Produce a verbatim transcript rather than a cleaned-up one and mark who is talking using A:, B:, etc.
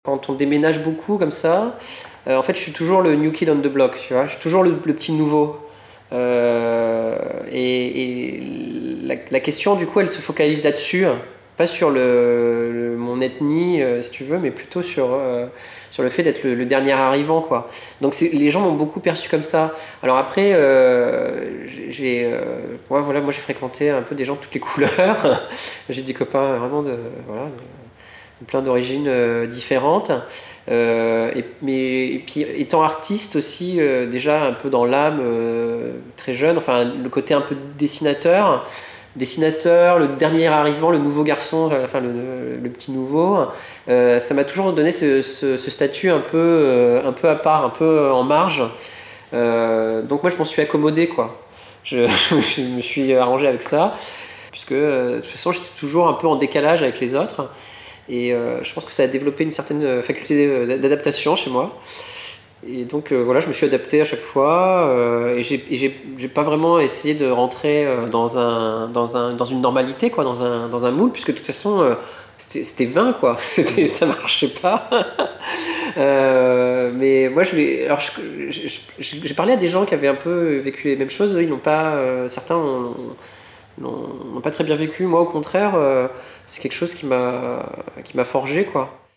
A: Quand on déménage beaucoup comme ça, euh, en fait, je suis toujours le new kid on the block, tu vois. Je suis toujours le, le petit nouveau. Euh, et et la, la question, du coup, elle se focalise là-dessus, pas sur le, le- mon ethnie, euh, si tu veux, mais plutôt sur, euh, sur le fait d'être le, le dernier arrivant, quoi. Donc c'est- les gens m'ont beaucoup perçu comme ça. Alors après, euh, j'ai, j'ai, euh, ouais, voilà, moi j'ai fréquenté un peu des gens de toutes les couleurs. J'ai des copains vraiment de, voilà, plein d'origines euh, différentes. Euh, et, mais, et puis étant artiste aussi, euh, déjà un peu dans l'âme, euh, très jeune, enfin le côté un peu dessinateur, dessinateur, le dernier arrivant, le nouveau garçon, enfin le, le, le petit nouveau, euh, ça m'a toujours donné ce, ce, ce statut un peu, euh, un peu à part, un peu en marge. Euh, donc moi je m'en suis accommodé, quoi. Je, je me suis arrangé avec ça, puisque euh, de toute façon j'étais toujours un peu en décalage avec les autres. Et euh, je pense que ça a développé une certaine faculté d'adaptation chez moi. Et donc euh, voilà, je me suis adapté à chaque fois euh, et j'ai, et j'ai, j'ai pas vraiment essayé de rentrer euh, dans, un, dans, un, dans une normalité, quoi, dans, un, dans un moule, puisque de toute façon euh, c'était, c'était vain, quoi. C'était, ça marchait pas. Euh, mais moi, je l'ai, alors je- je- je- j'ai parlé à des gens qui avaient un peu vécu les mêmes choses. Eux, ils n'ont pas, euh, certains ont, n'ont n'ont pas très bien vécu. Moi, au contraire, euh, c'est quelque chose qui m'a, qui m'a forgé, quoi.